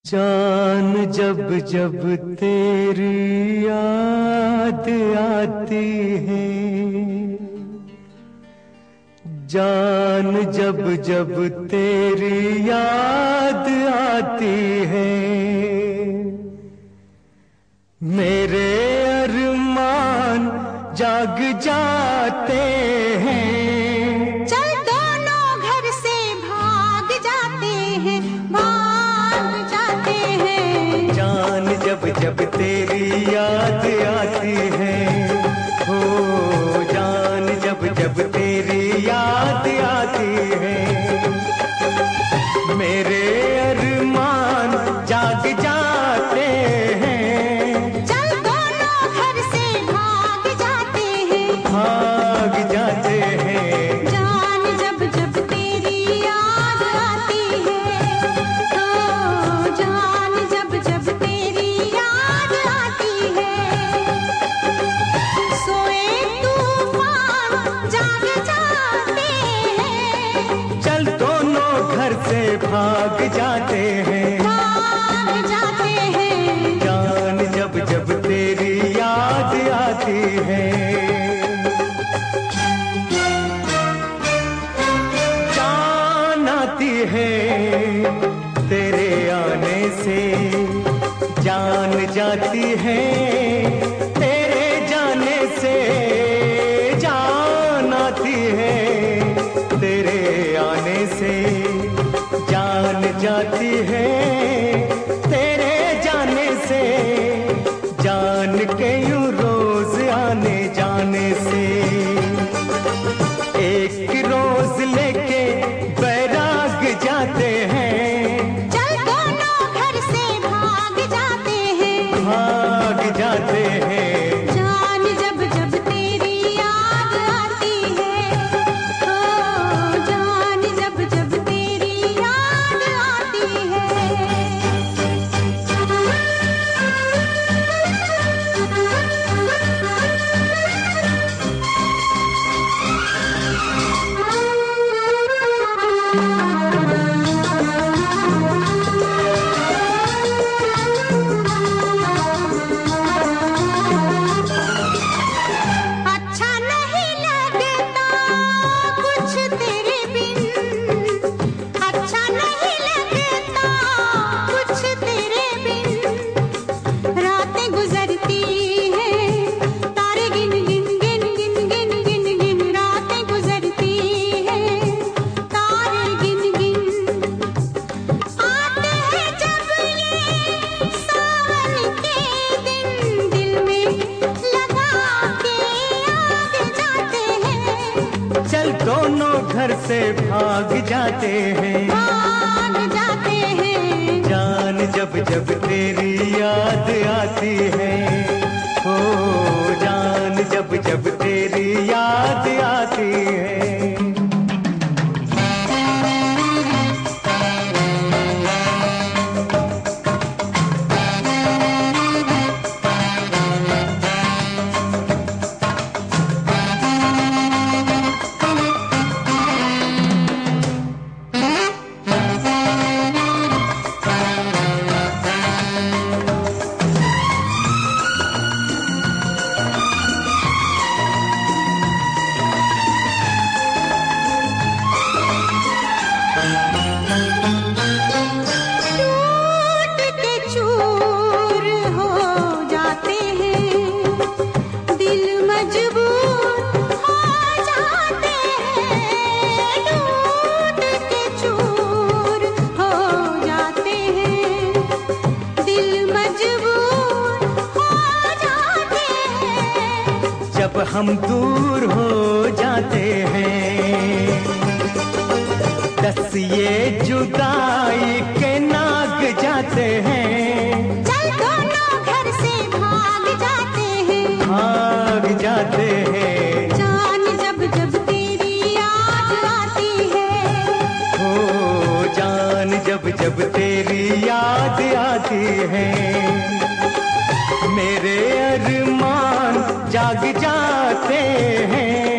जान जब जब तेरी याद आती है, जान जब जब तेरी याद आती है, मेरे अरमान जाग जाते हैं। चल दोनों घर से भाग जाते हैं, भाग जाते हैं। जान जब जब तेरी याद आती है, हो जान जब जब तेरी याद आती है, मेरे अरमान जाग जाते हैं। चल दोनों घर से भाग जाते हैं, भाग जाते हैं। जान जब जब तेरी याद आती है, ओ जान जब जब तेरी याद आती है। सोए तूफान जाग जाते हैं, चल दोनों घर से भाग जाते हैं। भाग जाते हैं। जान जब जब तेरी याद आती है, जान आती है तेरे आने से, जान जाती है तेरे जाने से। जान आती है तेरे आने से, जान जाती है तेरे जाने से। जान के यूं रोज आने जाने से, एक रोज लेके बैराग जाते हैं। चल दोनों घर से भाग जाते हैं, भाग जाते हैं। जान जब जब तेरी याद आती है, ओ जान जब जब तेरी याद आती अच्छा नहीं लगता कुछ तेरे बिन, अच्छा नहीं लगता कुछ तेरे बिन। रातें गुजरती हैं तारे गिन गिन गिन गिन गिन गिन गिन। रातें गुजरती हैं तारे गिन गिन। आते हैं जब ये सावन के दिन, दिल में लगा के आग जाते हैं। चल दोनों घर से भाग जाते हैं। भाग जाते हैं। जान जब जब तेरी याद आती है, हो जान जब जब तेरी याद आती है। टूट के चूर हो जाते हैं, दिल मजबूर हो जाते हैं। टूट के चूर हो जाते हैं, दिल मजबूर हो जाते हैं। जब हम दूर हो जाते हैं, दस ये जुदाई के नाग जाते हैं। चल दोनों घर से भाग जाते हैं, भाग जाते हैं। जान जब जब तेरी याद आती है, हो जान जब जब तेरी याद आती है, मेरे अरमान जाग जाते हैं।